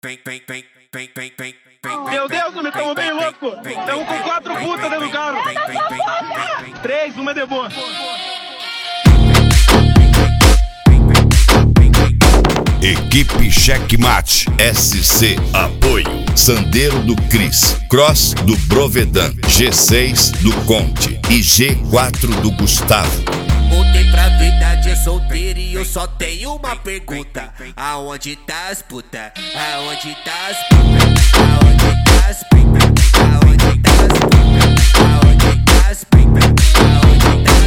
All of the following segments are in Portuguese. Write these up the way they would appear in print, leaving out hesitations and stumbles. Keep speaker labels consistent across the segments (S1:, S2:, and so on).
S1: Meu Deus, homem, tamo bem louco. Tamo com 4 putas dentro do carro. 3, uma é de boa.
S2: Equipe Checkmate SC Apoio Sandero do Cris, Cross do Brovedan, G6 do Conte e G4 do Gustavo.
S3: Voltei pra verdade, solteiro e eu só tenho uma pergunta: aonde tá as puta? Aonde tá as puta? Aonde tá as puta? Aonde tá as puta? Aonde tá as puta? Aonde tá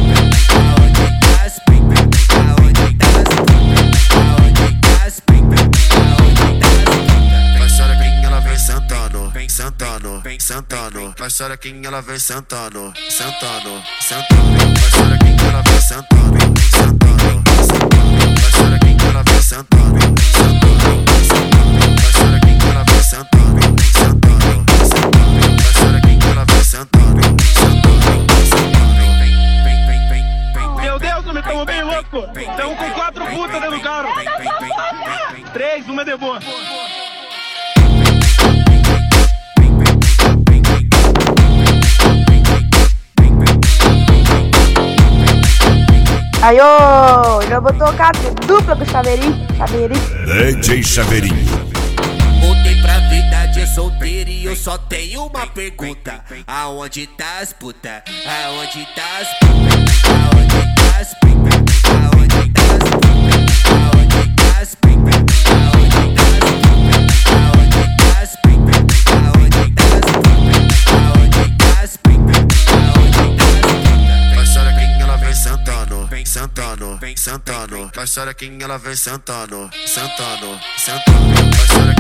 S3: as puta? Aonde tá as puta? Aonde tá as puta? Aonde tá as puta? Aonde tá as puta?
S4: Vai xerequinha, ela vem sentando, sentando, sentando. Vai xerequinha, ela vem sentando, sentando, sentando. Vai xerequinha, ela vem sentando, sentando, sentando. Vai xerequinha, ela vem sentando, sentando, sentando. Vai xerequinha, ela vem sentando, sentando, sentando. Vai xerequinha, ela vem sentando, sentando, sentando.
S1: Meu Deus, homem, tamo bem louco. Tamo com 4 putas dentro do carro. 3, uma é de boa.
S5: Aí, ô, já vou tocar dupla com o Chaveirinho.
S2: DJ Chaveirinho.
S3: Voltei pra verdade, solteiro e eu só tenho uma pergunta: aonde tá as puta? Aonde tá as puta? Aonde tá as puta? Aonde tá as puta? Aonde tá as puta? Aonde tá as puta? Aonde tá as puta? Aonde tá as puta? Aonde tá as puta?
S4: Vai xerequinha, ela vem sentando, sentando, sentando. Vai xerequinha, ela vem sentando, sentando, sentando. Vai xerequinha,